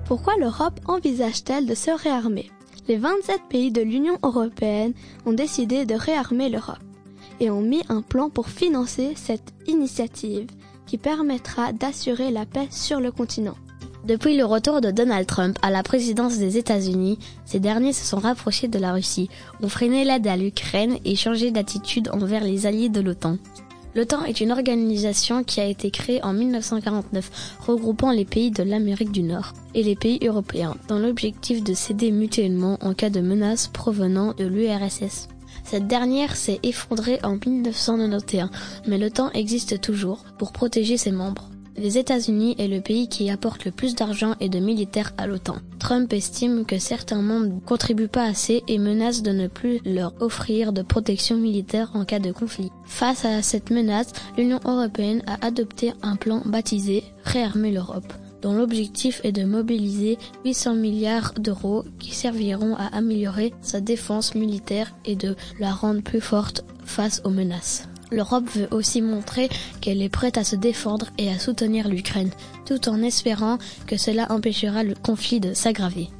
Pourquoi l'Europe envisage-t-elle de se réarmer ? Les 27 pays de l'Union européenne ont décidé de réarmer l'Europe et ont mis un plan pour financer cette initiative qui permettra d'assurer la paix sur le continent. Depuis le retour de Donald Trump à la présidence des États-Unis, ces derniers se sont rapprochés de la Russie, ont freiné l'aide à l'Ukraine et changé d'attitude envers les alliés de l'OTAN. L'OTAN est une organisation qui a été créée en 1949, regroupant les pays de l'Amérique du Nord et les pays européens, dans l'objectif de s'aider mutuellement en cas de menaces provenant de l'URSS. Cette dernière s'est effondrée en 1991, mais l'OTAN existe toujours pour protéger ses membres. Les États-Unis est le pays qui apporte le plus d'argent et de militaires à l'OTAN. Trump estime que certains membres ne contribuent pas assez et menace de ne plus leur offrir de protection militaire en cas de conflit. Face à cette menace, l'Union européenne a adopté un plan baptisé « Réarmer l'Europe », dont l'objectif est de mobiliser 800 milliards d'euros qui serviront à améliorer sa défense militaire et de la rendre plus forte face aux menaces. L'Europe veut aussi montrer qu'elle est prête à se défendre et à soutenir l'Ukraine, tout en espérant que cela empêchera le conflit de s'aggraver.